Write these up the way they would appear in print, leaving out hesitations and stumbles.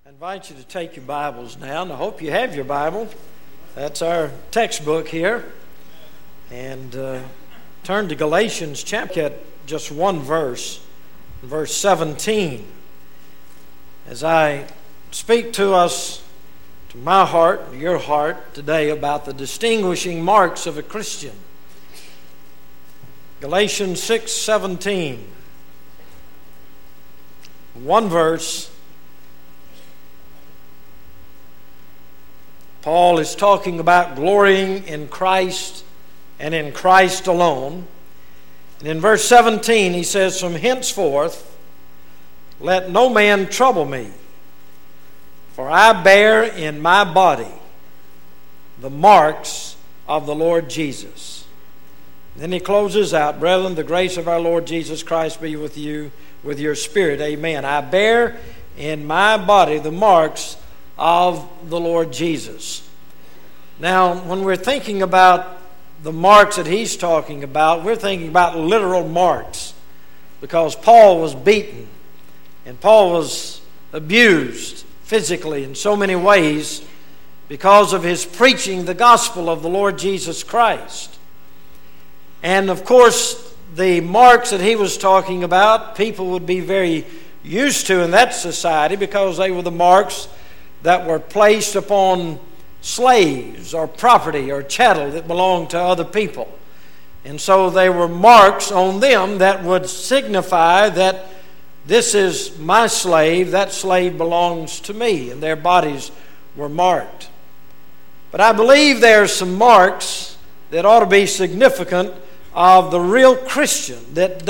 I invite you to take your Bibles now, and I hope you have your Bible. That's our textbook here. And turn to Galatians chapter, just one verse, verse 17. As I speak to us, to my heart, to your heart today about the distinguishing marks of a Christian. Galatians 6:17. One verse. Paul is talking about glorying in Christ and in Christ alone. And in verse 17 he says, "From henceforth let no man trouble me, for I bear in my body the marks of the Lord Jesus." Then he closes out, "Brethren, the grace of our Lord Jesus Christ be with you, with your spirit. Amen. I bear in my body the marks of the Lord Jesus." Now, when we're thinking about the marks that he's talking about, we're thinking about literal marks, because Paul was beaten and Paul was abused physically in so many ways because of his preaching the gospel of the Lord Jesus Christ. And of course, the marks that he was talking about, people would be very used to in that society, because they were the marks that were placed upon slaves or property or chattel that belonged to other people. And so they were marks on them that would signify that this is my slave, that slave belongs to me, and their bodies were marked. But I believe there are some marks that ought to be significant of the real Christian, that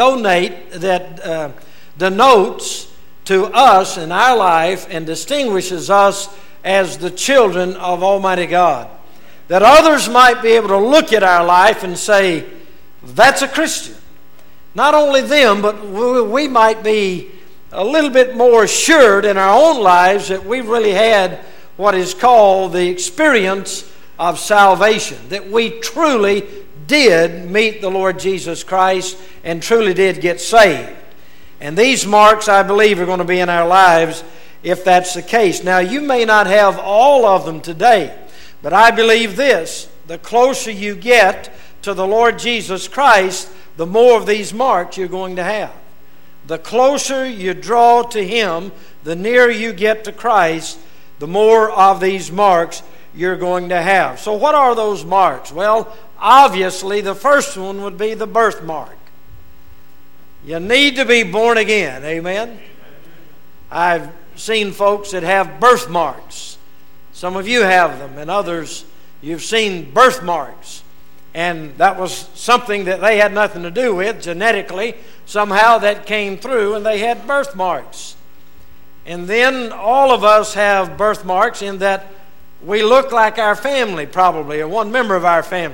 denotes to us in our life and distinguishes us as the children of Almighty God. That others might be able to look at our life and say, that's a Christian. Not only them, but we might be a little bit more assured in our own lives that we've really had what is called the experience of salvation. That we truly did meet the Lord Jesus Christ and truly did get saved. And these marks, I believe, are going to be in our lives if that's the case. Now, you may not have all of them today, but I believe this: the closer you get to the Lord Jesus Christ, the more of these marks you're going to have. The closer you draw to Him, the nearer you get to Christ, the more of these marks you're going to have. So what are those marks? Well, obviously, the first one would be the birthmark. You need to be born again. Amen? I've seen folks that have birthmarks. Some of you have them, and others, you've seen birthmarks. And that was something that they had nothing to do with. Genetically, somehow that came through, and they had birthmarks. And then all of us have birthmarks in that we look like our family, probably, or one member of our family.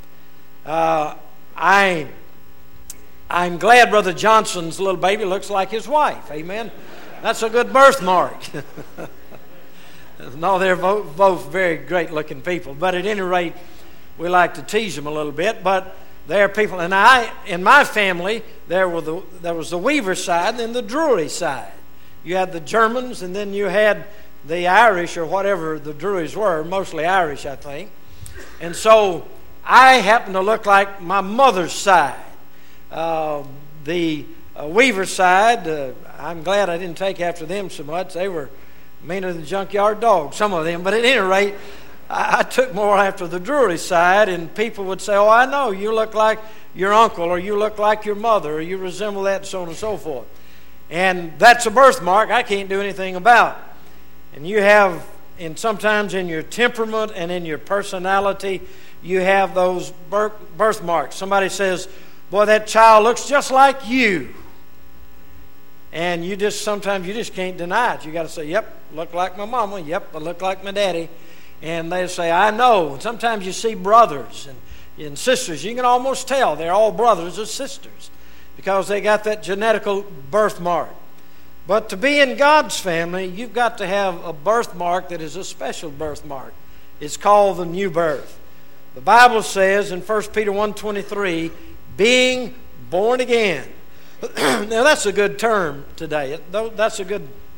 I'm glad Brother Johnson's little baby looks like his wife. Amen. That's a good birthmark. No, they're both very great-looking people. But at any rate, we like to tease them a little bit. But there are people, and in my family, there was the Weaver side and then the Drury side. You had the Germans, and then you had the Irish, or whatever the Drurys were, mostly Irish, I think. And so I happen to look like my mother's side. The Weaver side, I'm glad I didn't take after them so much. They were meaner than junkyard dogs, some of them. But at any rate, I took more after the Drury side, and people would say, "Oh, I know, you look like your uncle, or you look like your mother, or you resemble that," and so on and so forth. And that's a birthmark I can't do anything about. And you have, and sometimes in your temperament and in your personality, you have those birthmarks. Somebody says, "Boy, that child looks just like you." And sometimes you just can't deny it. You got to say, "Yep, look like my mama. Yep, I look like my daddy." And they say, "I know." And sometimes you see brothers and sisters. You can almost tell they're all brothers or sisters because they got that genetical birthmark. But to be in God's family, you've got to have a birthmark that is a special birthmark. It's called the new birth. The Bible says in 1 Peter 1:23, being born again. Now that's a good term today. That's a good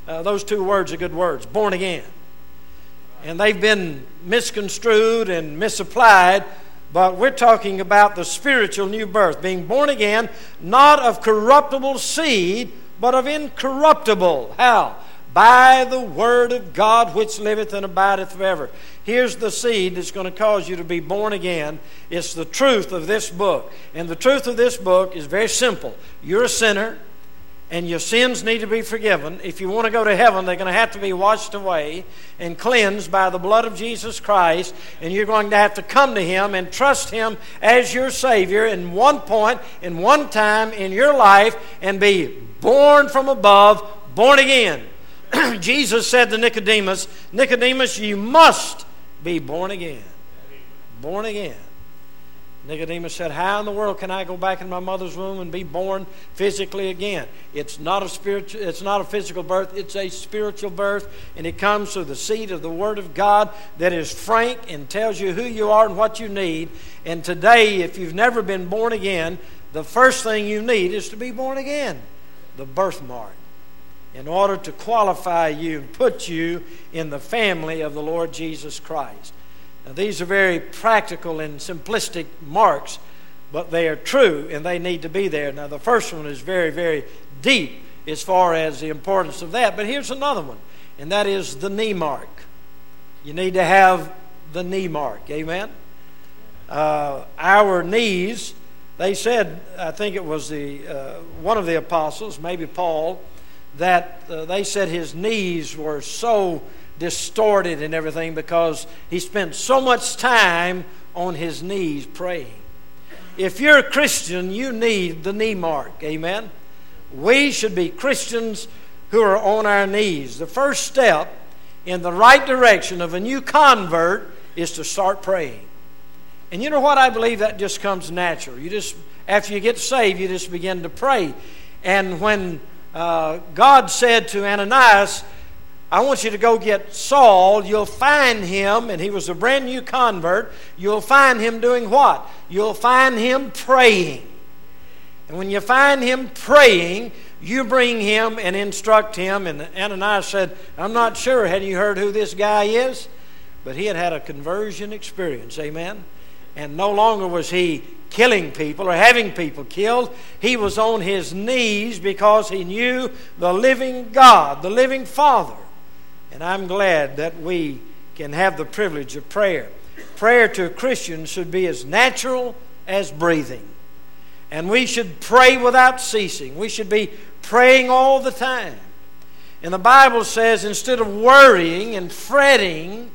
Those two words are good words, born again. And they've been misconstrued and misapplied, but we're talking about the spiritual new birth, being born again, not of corruptible seed, but of incorruptible. How? By the word of God which liveth and abideth forever. Here's the seed that's going to cause you to be born again. It's the truth of this book. And the truth of this book is very simple. You're a sinner, and your sins need to be forgiven. If you want to go to heaven, they're going to have to be washed away and cleansed by the blood of Jesus Christ. And you're going to have to come to Him and trust Him as your Savior in one point, in one time in your life, and be born from above, born again. Jesus said to Nicodemus, Nicodemus, you must be born again. Born again. Nicodemus said, how in the world can I go back in my mother's womb and be born physically again? It's not a physical birth, it's a spiritual birth, and it comes through the seed of the Word of God that is frank and tells you who you are and what you need. And today, if you've never been born again, the first thing you need is to be born again. The birthmark. In order to qualify you and put you in the family of the Lord Jesus Christ. Now, these are very practical and simplistic marks, but they are true and they need to be there. Now, the first one is very, very deep as far as the importance of that. But here's another one, and that is the knee mark. You need to have the knee mark. Amen? Our knees, they said, I think it was one of the apostles, maybe Paul, that they said his knees were so distorted and everything because he spent so much time on his knees praying. If you're a Christian, you need the knee mark. Amen? We should be Christians who are on our knees. The first step in the right direction of a new convert is to start praying. And you know what? I believe that just comes natural. After you get saved, you just begin to pray. And when God said to Ananias, I want you to go get Saul. You'll find him, and he was a brand new convert. You'll find him doing what? You'll find him praying. And when you find him praying, you bring him and instruct him. And Ananias said, I'm not sure. Had you heard who this guy is? But he had had a conversion experience. Amen? And no longer was he killing people or having people killed. He was on his knees because he knew the living God, the living Father. And I'm glad that we can have the privilege of prayer. Prayer to a Christian should be as natural as breathing. And we should pray without ceasing. We should be praying all the time. And the Bible says instead of worrying and fretting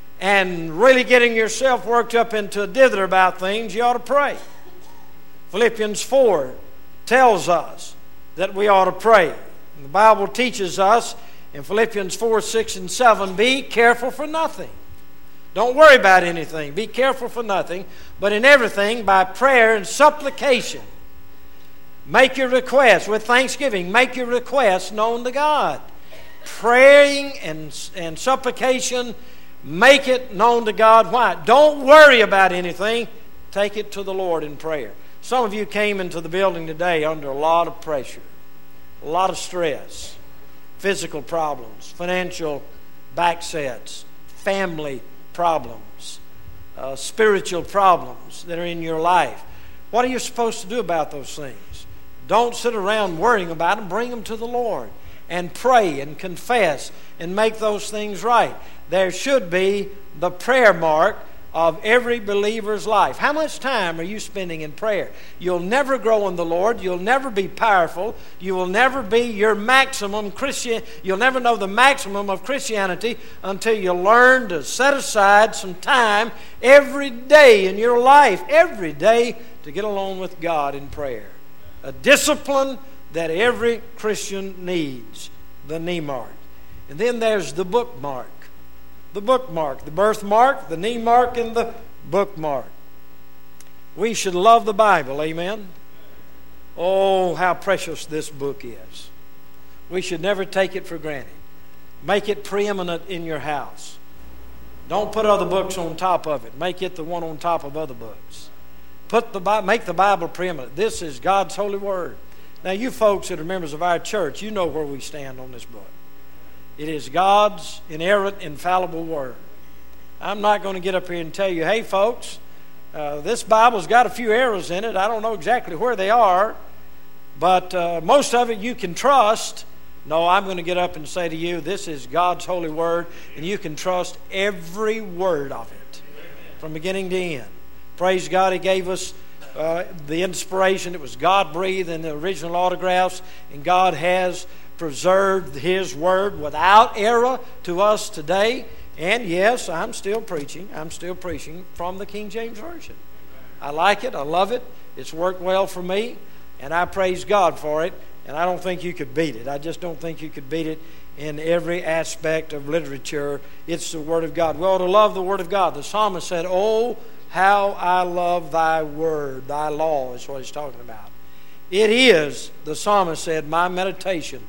and really getting yourself worked up into a dither about things, you ought to pray. Philippians 4 tells us that we ought to pray. And the Bible teaches us in Philippians 4, 6, and 7, be careful for nothing. Don't worry about anything. Be careful for nothing, but in everything by prayer and supplication. Make your requests with thanksgiving. Make your requests known to God. Praying and supplication, make it known to God. Why? Don't worry about anything. Take it to the Lord in prayer. Some of you came into the building today under a lot of pressure, a lot of stress, physical problems, financial backsets, family problems, spiritual problems that are in your life. What are you supposed to do about those things? Don't sit around worrying about them. Bring them to the Lord and pray and confess and make those things right. There should be the prayer mark of every believer's life. How much time are you spending in prayer? You'll never grow in the Lord. You'll never be powerful. You will never be your maximum Christian. You'll never know the maximum of Christianity until you learn to set aside some time every day in your life, every day, to get along with God in prayer. A discipline that every Christian needs, the knee mark. And then there's the bookmark. The bookmark, the birthmark, the knee mark, and the bookmark. We should love the Bible, amen? Oh, how precious this book is. We should never take it for granted. Make it preeminent in your house. Don't put other books on top of it. Make it the one on top of other books. Make the Bible preeminent. This is God's holy word. Now, you folks that are members of our church, you know where we stand on this book. It is God's inerrant, infallible Word. I'm not going to get up here and tell you, hey folks, this Bible's got a few errors in it. I don't know exactly where they are, but most of it you can trust. No, I'm going to get up and say to you, this is God's holy Word, and you can trust every word of it from beginning to end. Praise God, He gave us the inspiration. It was God-breathed in the original autographs, and God has preserved His Word without error to us today. And yes, I'm still preaching from the King James Version. I like it. I love it. It's worked well for me, and I praise God for it. And I don't think you could beat it. I just don't think you could beat it in every aspect of literature. It's the Word of God. We ought to love the Word of God. The psalmist said, "Oh, how I love thy word, thy law," is what he's talking about. It is, the psalmist said, my meditation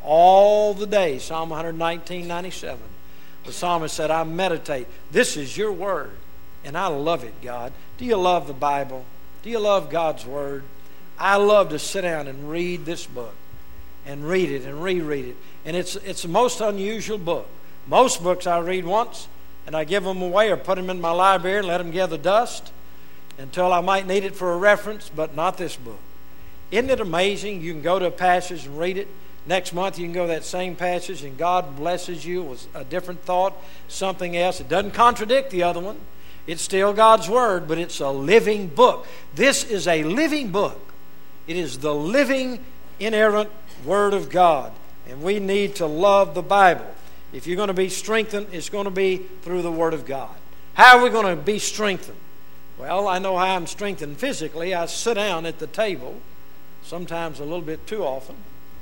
all the day. Psalm 119:97. The psalmist said, I meditate. This is your word, and I love it, God. Do you love the Bible? Do you love God's Word? I love to sit down and read this book and read it and reread it. And it's the most unusual book. Most books I read once, and I give them away or put them in my library and let them gather dust until I might need it for a reference, but not this book. Isn't it amazing? You can go to a passage and read it. Next month you can go to that same passage and God blesses you with a different thought, something else. It doesn't contradict the other one. It's still God's Word, but it's a living book. This is a living book. It is the living, inerrant Word of God. And we need to love the Bible. If you're going to be strengthened, it's going to be through the Word of God. How are we going to be strengthened? Well, I know how I'm strengthened physically. I sit down at the table, sometimes a little bit too often.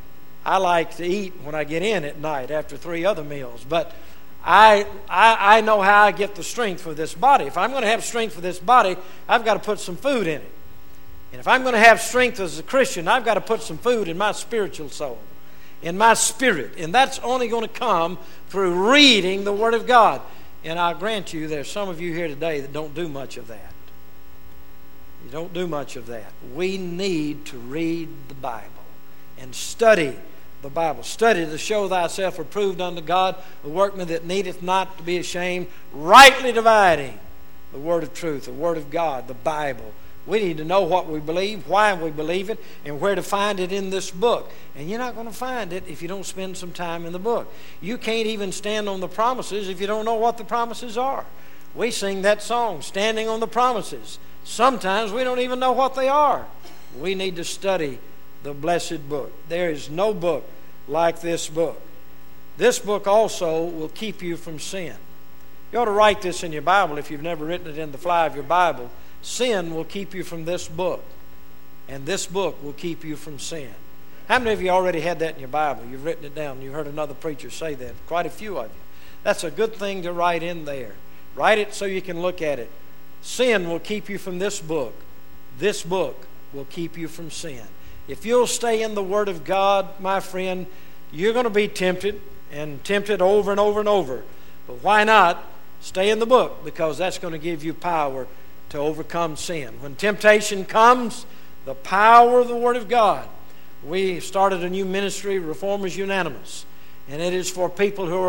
I like to eat when I get in at night after 3 other meals. But I know how I get the strength for this body. If I'm going to have strength for this body, I've got to put some food in it. And if I'm going to have strength as a Christian, I've got to put some food in my spiritual soul, in my spirit. And that's only going to come through reading the Word of God. And I'll grant you, there's some of you here today that don't do much of that. You don't do much of that. We need to read the Bible and study the Bible. Study to show thyself approved unto God, a workman that needeth not to be ashamed, rightly dividing the word of truth, the Word of God, the Bible. We need to know what we believe, why we believe it, and where to find it in this book. And you're not going to find it if you don't spend some time in the book. You can't even stand on the promises if you don't know what the promises are. We sing that song, Standing on the Promises. Sometimes we don't even know what they are. We need to study the blessed book. There is no book like this book. This book also will keep you from sin. You ought to write this in your Bible if you've never written it in the fly of your Bible. Sin will keep you from this book, and this book will keep you from sin. How many of you already had that in your Bible? You've written it down. You heard another preacher say that. Quite a few of you. That's a good thing to write in there. Write it so you can look at it. Sin will keep you from this book. This book will keep you from sin. If you'll stay in the Word of God, my friend, you're going to be tempted, and tempted over and over and over. But why not stay in the book? Because that's going to give you power to overcome sin. When temptation comes, the power of the Word of God. We started a new ministry, Reformers Unanimous, and it is for people who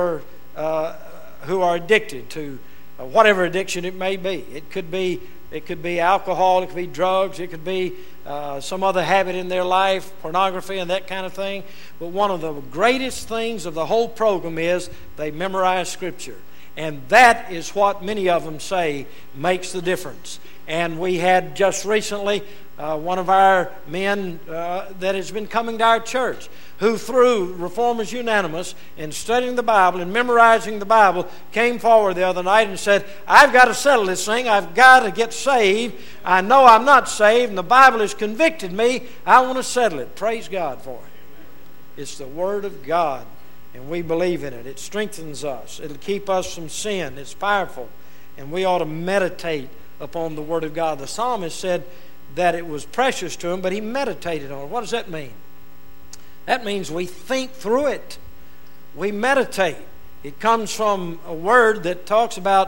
are addicted to whatever addiction it may be. It could be alcohol, it could be drugs, it could be some other habit in their life, pornography and that kind of thing. But one of the greatest things of the whole program is they memorize Scripture. And that is what many of them say makes the difference. And we had just recently one of our men that has been coming to our church, who through Reformers Unanimous and studying the Bible and memorizing the Bible came forward the other night and said, I've got to settle this thing. I've got to get saved. I know I'm not saved and the Bible has convicted me. I want to settle it. Praise God for it. It's the Word of God, and we believe in it. It strengthens us. It'll keep us from sin. It's powerful, and we ought to meditate upon the Word of God. The psalmist said that it was precious to him, but he meditated on it. What does that mean? That means we think through it. We meditate. It comes from a word that talks about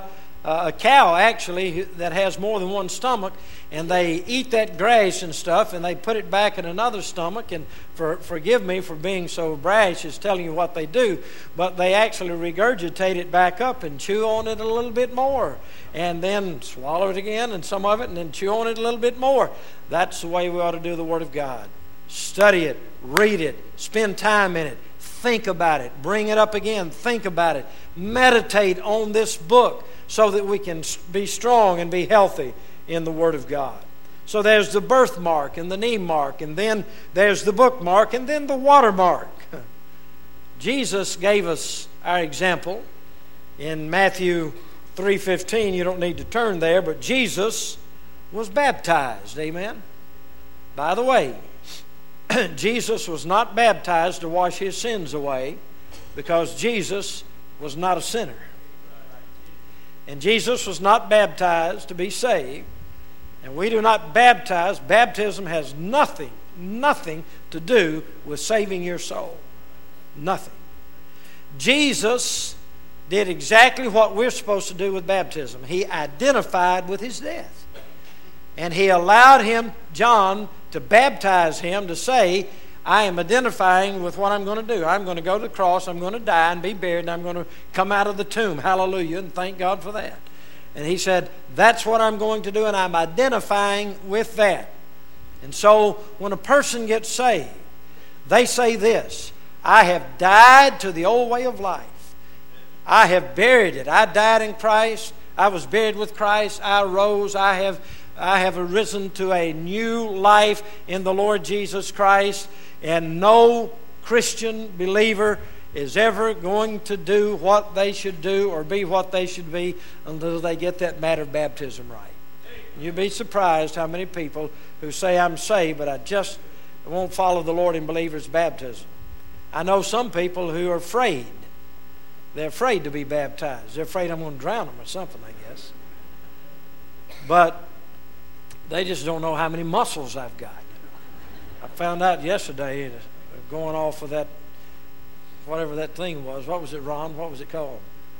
a cow actually that has more than one stomach, and they eat that grass and stuff, and they put it back in another stomach. And forgive me for being so brash as telling you what they do, but they actually regurgitate it back up and chew on it a little bit more, and then swallow it again, and some of it, and then chew on it a little bit more. That's the way we ought to do the Word of God. Study it, read it, spend time in it, think about it, bring it up again, think about it, meditate on this book so that we can be strong and be healthy in the Word of God. So there's the birthmark and the knee mark, and then there's the bookmark, and then the watermark. Jesus gave us our example in Matthew 3:15. You don't need to turn there, but Jesus was baptized. Amen? By the way, Jesus was not baptized to wash his sins away, because Jesus was not a sinner. And Jesus was not baptized to be saved. And we do not baptize. Baptism has nothing to do with saving your soul. Nothing. Jesus did exactly what we're supposed to do with baptism. He identified with his death. And he allowed him, John, to baptize him, to say, I am identifying with what I'm going to do. I'm going to go to the cross, I'm going to die and be buried, and I'm going to come out of the tomb. Hallelujah, and thank God for that. And he said, that's what I'm going to do, and I'm identifying with that. And so when a person gets saved, they say this, I have died to the old way of life. I have buried it. I died in Christ. I was buried with Christ. I rose. I have arisen to a new life in the Lord Jesus Christ. And no Christian believer is ever going to do what they should do or be what they should be until they get that matter of baptism right. You'd be surprised how many people who say, I'm saved, but I just won't follow the Lord in believer's baptism. I know some people who are afraid. They're afraid to be baptized. They're afraid I'm going to drown them or something, I guess. But they just don't know how many muscles I've got. I found out yesterday, going off of that, whatever that thing was. What was it, Ron? What was it called?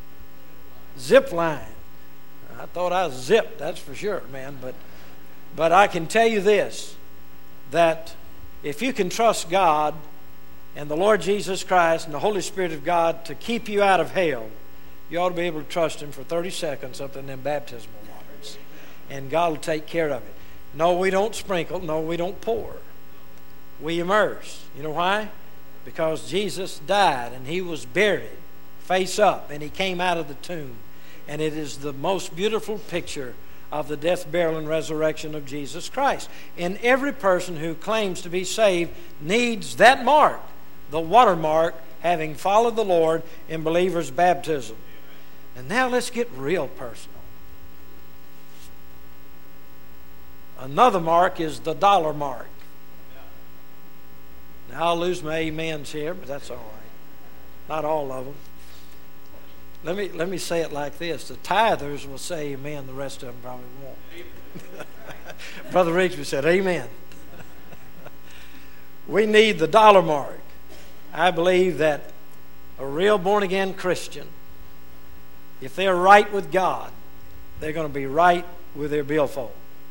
Zip line. I thought I was zipped, that's for sure, man. But I can tell you this, that if you can trust God and the Lord Jesus Christ and the Holy Spirit of God to keep you out of hell, you ought to be able to trust Him for 30 seconds up in them baptismal waters. And God will take care of it. No, we don't sprinkle. No, we don't pour. We immerse. You know why? Because Jesus died and He was buried face up and He came out of the tomb. And it is the most beautiful picture of the death, burial, and resurrection of Jesus Christ. And every person who claims to be saved needs that mark, the watermark, having followed the Lord in believer's baptism. And now let's get real personal. Another mark is the dollar mark. Now I'll lose my amens here, but that's all right. Not all of them. Let me say it like this. The tithers will say amen. The rest of them probably won't. Brother Rigsby said amen. We need the dollar mark. I believe that a real born-again Christian, if they're right with God, they're going to be right with their billfold.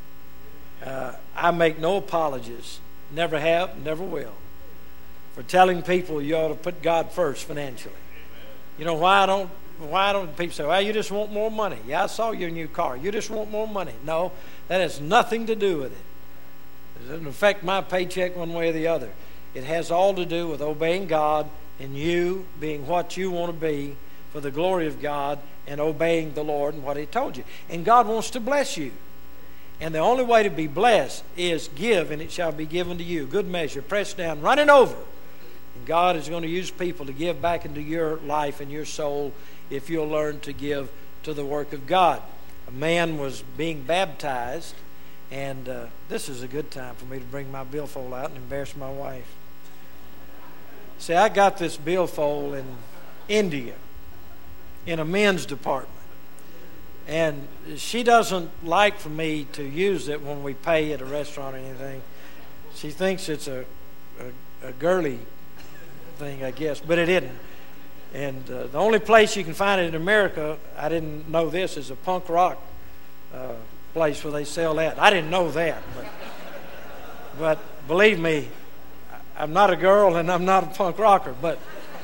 I make no apologies, never have, never will, for telling people you ought to put God first financially. You know why don't people say, well, you just want more money? Yeah, I saw your new car. You just want more money. No, that has nothing to do with it. It doesn't affect my paycheck one way or the other. It has all to do with obeying God and you being what you want to be for the glory of God and obeying the Lord and what He told you. And God wants to bless you. And the only way to be blessed is give, and it shall be given to you. Good measure, pressed down, running over. And God is going to use people to give back into your life and your soul if you'll learn to give to the work of God. A man was being baptized, and this is a good time for me to bring my billfold out and embarrass my wife. See, I got this billfold in India in a men's department. And she doesn't like for me to use it when we pay at a restaurant or anything. She thinks it's a girly thing, I guess, but it isn't. And the only place you can find it in America, I didn't know this, is a punk rock place where they sell that. I didn't know that. But believe me, I'm not a girl and I'm not a punk rocker. But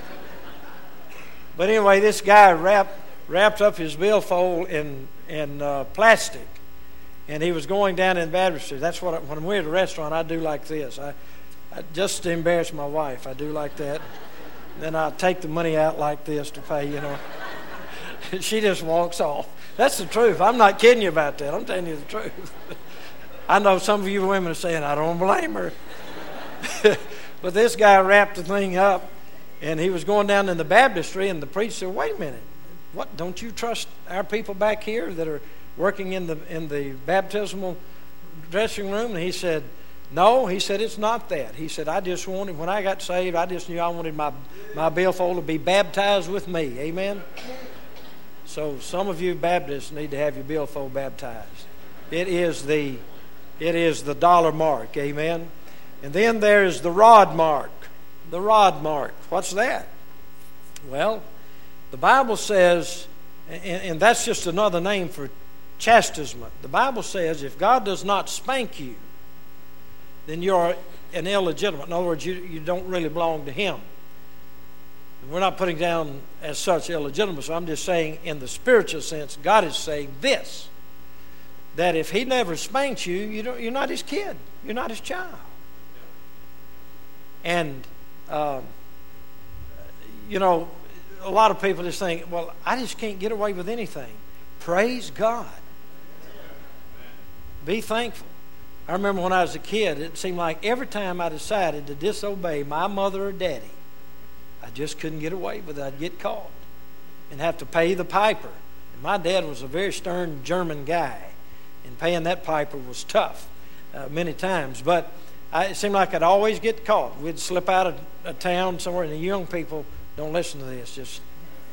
anyway, this guy wrapped up his billfold in plastic. And he was going down in the baptistry. That's what when we're at a restaurant, I do like this. I just to embarrass my wife, I do like that. Then I take the money out like this to pay, She just walks off. That's the truth. I'm not kidding you about that. I'm telling you the truth. I know some of you women are saying, I don't blame her. But this guy wrapped the thing up, and he was going down in the baptistry, and the preacher said, wait a minute. What, don't you trust our people back here that are working in the baptismal dressing room? And he said, no. He said, it's not that. He said, I just wanted, when I got saved, I just knew I wanted my billfold to be baptized with me. Amen? So some of you Baptists need to have your billfold baptized. It is the dollar mark. Amen? And then there's the rod mark. The rod mark. What's that? Well, the Bible says, and that's just another name for chastisement. The Bible says if God does not spank you, then you're an illegitimate. In other words, you don't really belong to Him. We're not putting down as such illegitimacy. I'm just saying in the spiritual sense, God is saying this, that if He never spanks you, you're not His kid. You're not His child. And, a lot of people just think, well, I just can't get away with anything. Praise God. Be thankful. I remember when I was a kid, it seemed like every time I decided to disobey my mother or daddy, I just couldn't get away with it. I'd get caught and have to pay the piper. And my dad was a very stern German guy, and paying that piper was tough many times. But it seemed like I'd always get caught. We'd slip out of a town somewhere, and the young people don't listen to this.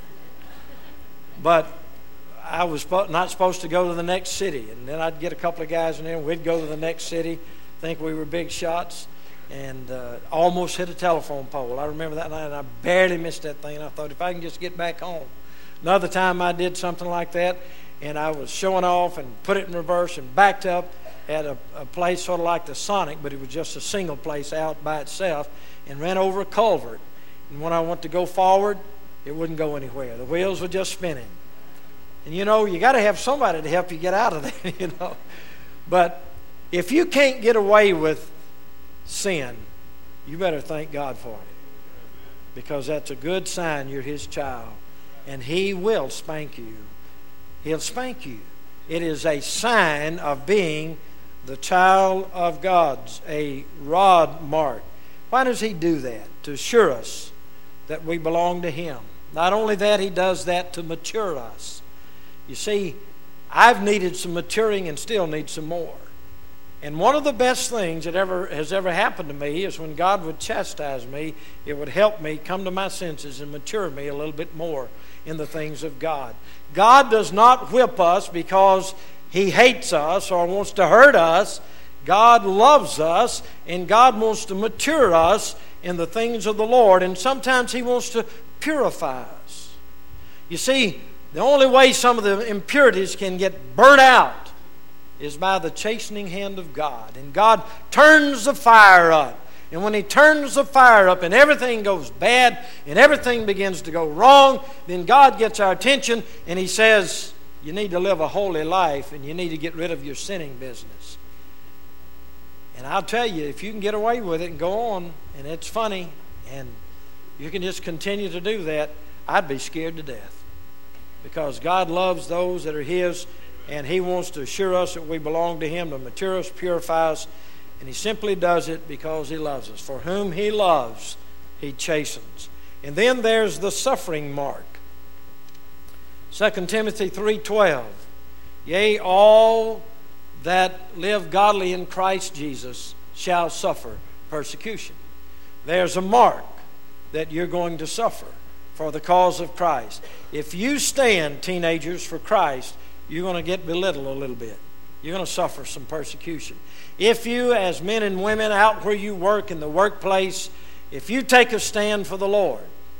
But I was not supposed to go to the next city, and then I'd get a couple of guys in there, and we'd go to the next city, think we were big shots, and almost hit a telephone pole. I remember that night, and I barely missed that thing. I thought, if I can just get back home. Another time I did something like that, and I was showing off and put it in reverse and backed up at a place sort of like the Sonic, but it was just a single place out by itself, and ran over a culvert. And when I went to go forward, it wouldn't go anywhere. The wheels were just spinning. And you got to have somebody to help you get out of there, But if you can't get away with sin, you better thank God for it. Because that's a good sign you're His child. And He will spank you. He'll spank you. It is a sign of being the child of God's, a rod mark. Why does He do that? To assure us that we belong to Him. Not only that, He does that to mature us. You see, I've needed some maturing and still need some more. And one of the best things that has ever happened to me is when God would chastise me, it would help me come to my senses and mature me a little bit more in the things of God. God does not whip us because He hates us or wants to hurt us. God loves us, and God wants to mature us in the things of the Lord, and sometimes He wants to purify us. You see, the only way some of the impurities can get burnt out is by the chastening hand of God. And God turns the fire up. And when He turns the fire up and everything goes bad and everything begins to go wrong, then God gets our attention and He says, you need to live a holy life and you need to get rid of your sinning business. And I'll tell you, if you can get away with it and go on, and it's funny, and you can just continue to do that, I'd be scared to death. Because God loves those that are His, and He wants to assure us that we belong to Him, to mature us, purify us, and He simply does it because He loves us. For whom He loves, He chastens. And then there's the suffering mark. 2 Timothy 3:12. Yea, all that live godly in Christ Jesus shall suffer persecution. There's a mark that you're going to suffer for the cause of Christ. If you stand, teenagers, for Christ, you're going to get belittled a little bit. You're going to suffer some persecution. If you, as men and women out where you work in the workplace, if you take a stand for the Lord,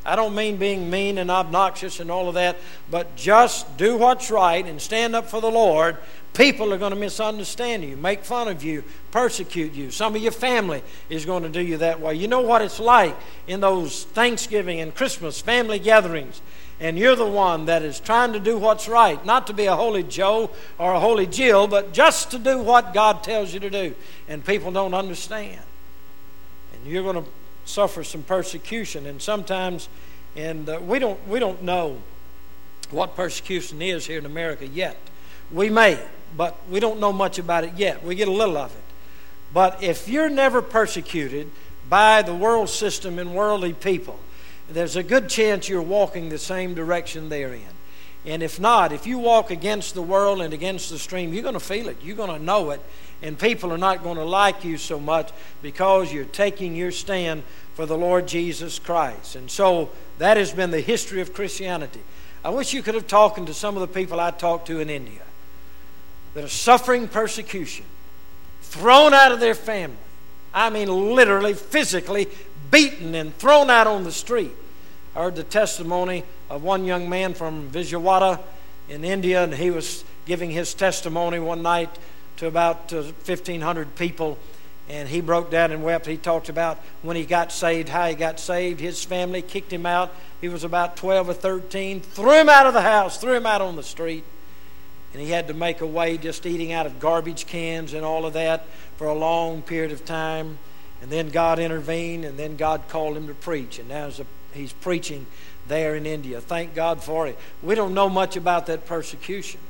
I don't mean being mean and obnoxious and all of that, but just do what's right and stand up for the Lord. People are going to misunderstand you, make fun of you, persecute you. Some of your family is going to do you that way. You know what it's like in those Thanksgiving and Christmas family gatherings, and you're the one that is trying to do what's right, not to be a holy Joe or a holy Jill, but just to do what God tells you to do, and people don't understand. And you're going to suffer some persecution, and sometimes, we don't know what persecution is here in America yet. We may, but we don't know much about it yet. We get a little of it. But if you're never persecuted by the world system and worldly people, there's a good chance you're walking the same direction they're in. And if not, if you walk against the world and against the stream, you're going to feel it. You're going to know it. And people are not going to like you so much because you're taking your stand for the Lord Jesus Christ. And so that has been the history of Christianity. I wish you could have talked to some of the people I talked to in India that are suffering persecution, thrown out of their family. I mean, literally, physically beaten and thrown out on the street. I heard the testimony of one young man from Vijayawada in India, and he was giving his testimony one night to about 1,500 people, and he broke down and wept. He talked about when he got saved, how he got saved. His family kicked him out. He was about 12 or 13, threw him out of the house, threw him out on the street, and he had to make a way just eating out of garbage cans and all of that for a long period of time. And then God intervened, and then God called him to preach. And now he's preaching there in India. Thank God for it. We don't know much about that persecution,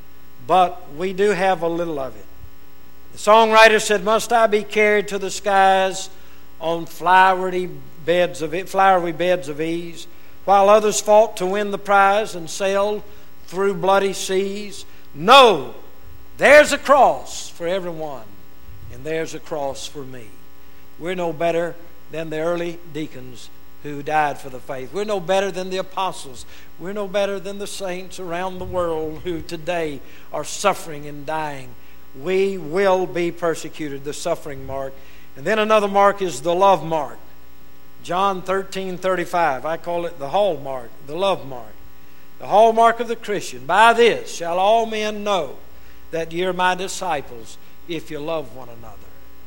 but we do have a little of it. The songwriter said, "Must I be carried to the skies on flowery beds of ease, while others fought to win the prize and sailed through bloody seas? No, there's a cross for everyone, and there's a cross for me." We're no better than the early deacons who died for the faith. We're no better than the apostles. We're no better than the saints around the world who today are suffering and dying. We will be persecuted, the suffering mark. And then another mark is the love mark. John 13:35. I call it the hallmark, the love mark. The hallmark of the Christian. "By this shall all men know that ye are my disciples, if you love one another."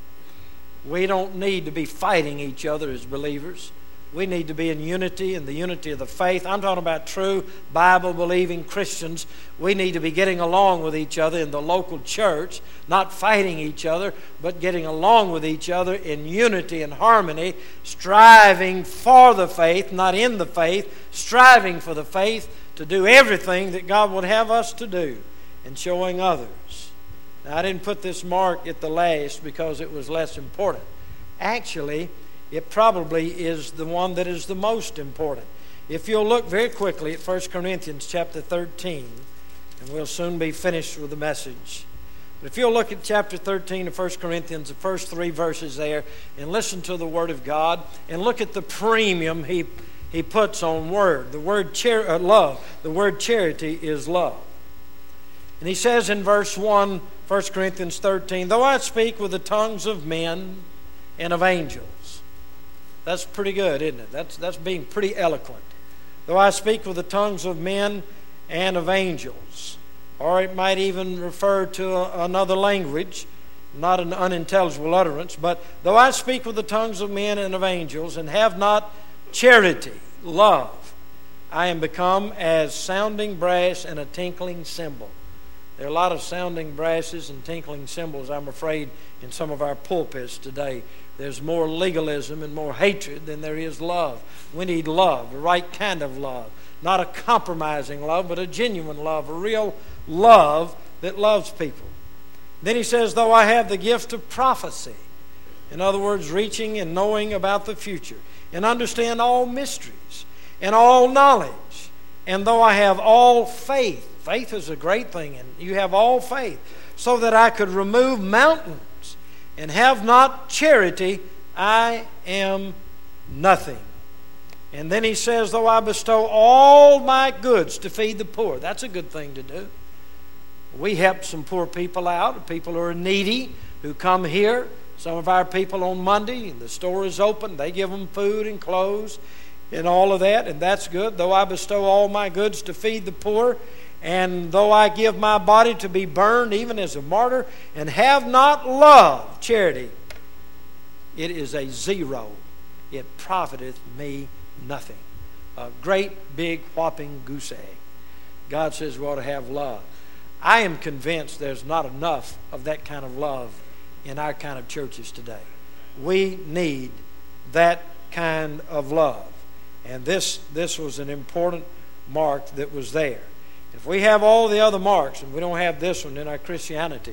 We don't need to be fighting each other as believers. We need to be in unity, in the unity of the faith. I'm talking about true Bible-believing Christians. We need to be getting along with each other in the local church, not fighting each other, but getting along with each other in unity and harmony, striving for the faith, not in the faith, striving for the faith to do everything that God would have us to do, and showing others. Now, I didn't put this mark at the last because it was less important. Actually, it probably is the one that is the most important. If you'll look very quickly at 1 Corinthians chapter 13, and we'll soon be finished with the message. But if you'll look at chapter 13 of 1 Corinthians, the first 3 verses there, and listen to the Word of God, and look at the premium he puts on word. The word love. The word charity is love. And he says in verse 1, 1 Corinthians 13, "Though I speak with the tongues of men and of angels." That's pretty good, isn't it? That's being pretty eloquent. "Though I speak with the tongues of men and of angels." Or it might even refer to another language, not an unintelligible utterance. But "though I speak with the tongues of men and of angels, and have not charity," love, "I am become as sounding brass and a tinkling cymbal." There are a lot of sounding brasses and tinkling cymbals, I'm afraid, in some of our pulpits today. There's more legalism and more hatred than there is love. We need love, the right kind of love. Not a compromising love, but a genuine love, a real love that loves people. Then he says, "Though I have the gift of prophecy," in other words, reaching and knowing about the future, "and understand all mysteries and all knowledge, and though I have all faith," faith is a great thing, and you have all faith, "so that I could remove mountains, and have not charity, I am nothing." And then he says, "Though I bestow all my goods to feed the poor." That's a good thing to do. We help some poor people out, people who are needy, who come here. Some of our people on Monday, the store is open, they give them food and clothes. in all of that, and that's good. Though I bestow all my goods to feed the poor, and though I give my body to be burned, even as a martyr, and have not love, charity, it is a zero. It profiteth me nothing. A great, big, whopping goose egg. God says we ought to have love. I am convinced there's not enough of that kind of love in our kind of churches today. We need that kind of love. And this was an important mark that was there. If we have all the other marks and we don't have this one in our Christianity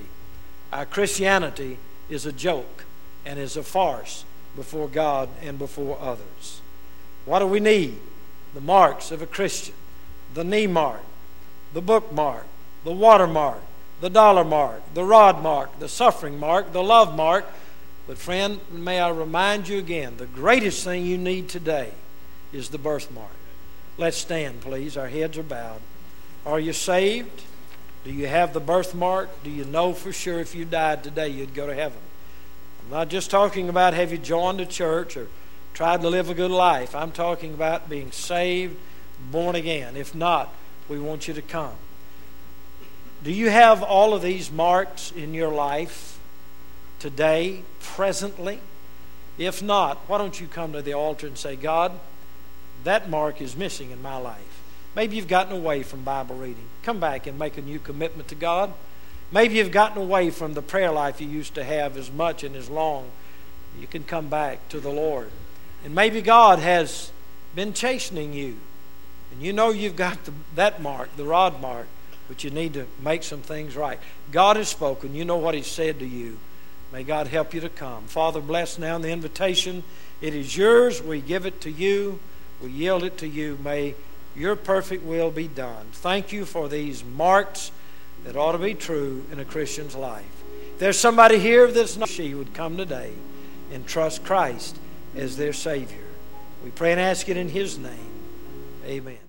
is a joke and is a farce before God and before others. What do we need? The marks of a Christian. The knee mark, the book mark, the watermark, the dollar mark, the rod mark, the suffering mark, the love mark. But friend, may I remind you again, the greatest thing you need today is the birthmark. Let's stand, please. Our heads are bowed. Are you saved? Do you have the birthmark? Do you know for sure if you died today you'd go to heaven? I'm not just talking about have you joined a church or tried to live a good life. I'm talking about being saved, born again. If not, we want you to come. Do you have all of these marks in your life today, presently? If not, why don't you come to the altar and say, God, that mark is missing in my life. Maybe you've gotten away from Bible reading. Come back and make a new commitment to God. Maybe you've gotten away from the prayer life you used to have as much and as long. You can come back to the Lord. And maybe God has been chastening you. And you know you've got that mark, the rod mark, but you need to make some things right. God has spoken. You know what He's said to you. May God help you to come. Father, bless now the invitation. It is yours. We give it to you. We yield it to you. May your perfect will be done. Thank you for these marks that ought to be true in a Christian's life. If there's somebody here that's not, she would come today and trust Christ as their Savior. We pray and ask it in His name. Amen.